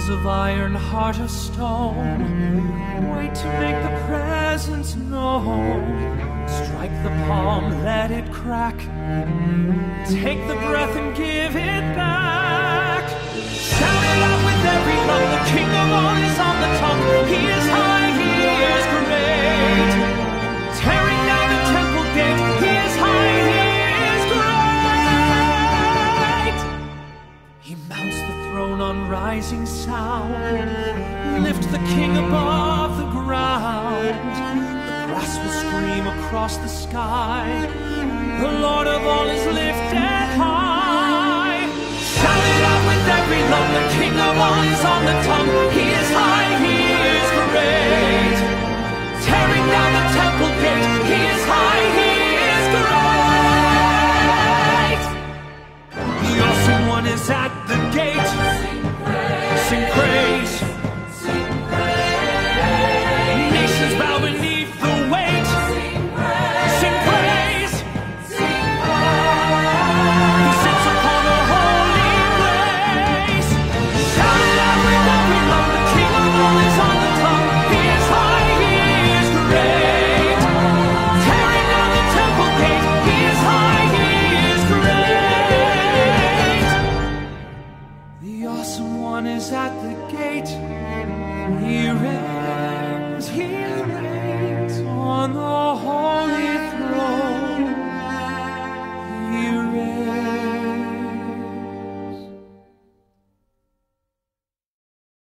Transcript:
Hands of iron, heart of stone, wait to make the presence known. Strike the palm, let it crack. Take the breath and give it back. Shout it out with every lung. The King of all is on the tongue. He is high, he is great. Tearing down the temple gate. He is high, he is great. He mounts the throne on rising sound. Lift the King above the ground. The grass will scream across the sky. The Lord of all is lifted high. Shout it out with every lung. The King of all is on the tongue. He is high, he is great. Tearing down the temple gate. He is high, he is great. The awesome one is at the gate. Sing praise. Sing praise. Nations bow beneath the weight. Sing praise. Sing praise. He sits upon a holy place. Shout it out with every lung. The King of all is on the tongue. He is high, he is great. Tearing down the temple gate. He is high, he is great. The awesome one is at the gate. He reigns on the horse.